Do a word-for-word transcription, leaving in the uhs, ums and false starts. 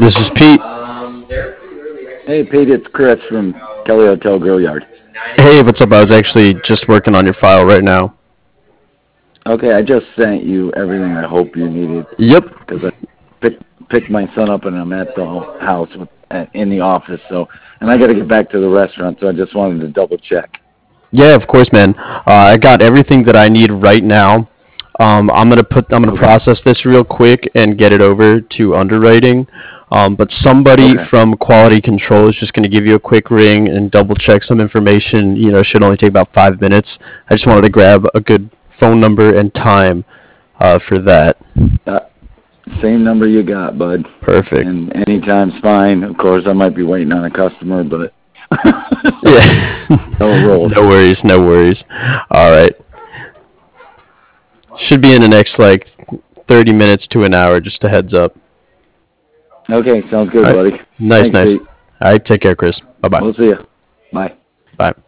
This is Pete. Hey, Pete, it's Chris from Kelly Hotel Grill Yard. Hey, what's up? I was actually just working on your file right now. Okay, I just sent you everything I hope you needed Yep. because I picked, picked my son up and I'm at the house with, at, in the office. So, and I got to get back to the restaurant, so I just wanted to double check. Yeah, of course, man. Uh, I got everything that I need right now. Um, I'm gonna put. I'm gonna Okay. process this real quick and get it over to underwriting. Um, but somebody Okay. from quality control is just gonna give you a quick ring and double check some information. You know, it should only take about five minutes. I just wanted to grab a good phone number and time uh, for that. Uh, Same number you got, bud. Perfect. And anytime's fine. Of course, I might be waiting on a customer, but Yeah. no rolls. No worries. No worries. All right. Should be in the next like thirty minutes to an hour. Just a heads up. Okay, sounds All good, right. buddy. Nice, Thanks, nice. Pete. All right. Take care, Chris. Bye bye. We'll see you. Bye. Bye.